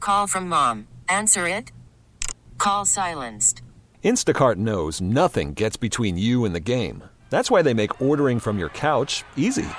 call from mom. Answer it. Call silenced. Instacart knows nothing gets between you and the game. That's why they make ordering from your couch easy.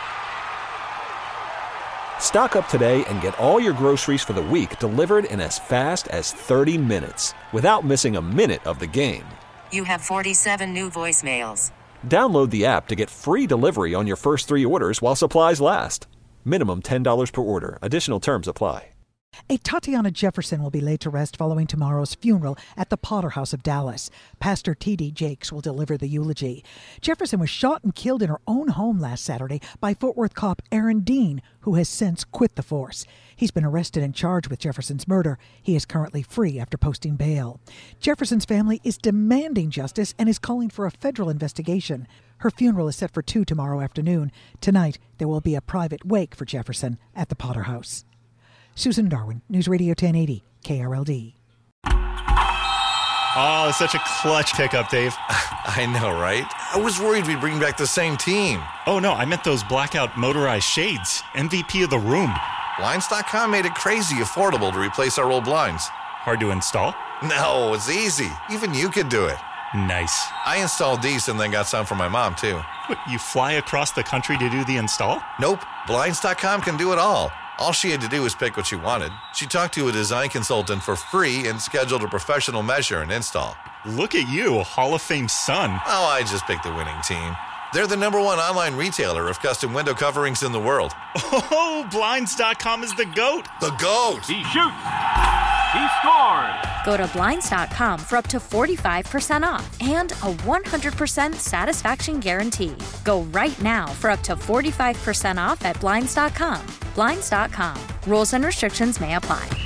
Stock up today and get all your groceries for the week delivered in as fast as 30 minutes without missing a minute of the game. You have 47 new voicemails. Download the app to get free delivery on your first 3 orders while supplies last. Minimum $10 per order. Additional terms apply. A Tatiana Jefferson will be laid to rest following tomorrow's funeral at the Potter House of Dallas. Pastor T.D. Jakes will deliver the eulogy. Jefferson was shot and killed in her own home last Saturday by Fort Worth cop Aaron Dean, who has since quit the force. He's been arrested and charged with Jefferson's murder. He is currently free after posting bail. Jefferson's family is demanding justice and is calling for a federal investigation. Her funeral is set for 2 tomorrow afternoon. Tonight, there will be a private wake for Jefferson at the Potter House. Susan Darwin, News Radio 1080, KRLD. Oh, it's such a clutch pickup, Dave. I know, right? I was worried we'd bring back the same team. Oh, no, I meant those blackout motorized shades. MVP of the room. Blinds.com made it crazy affordable to replace our old blinds. Hard to install? No, it's easy. Even you could do it. Nice. I installed these and then got some for my mom, too. What, you fly across the country to do the install? Nope. Blinds.com can do it all. All she had to do was pick what she wanted. She talked to a design consultant for free and scheduled a professional measure and install. Look at you, Hall of Fame son. Oh, I just picked the winning team. They're the #1 online retailer of custom window coverings in the world. Oh, Blinds.com is the GOAT. The GOAT! He shoots. He scored. Go to Blinds.com for up to 45% off and a 100% satisfaction guarantee. Go right now for up to 45% off at Blinds.com. Blinds.com. Rules and restrictions may apply.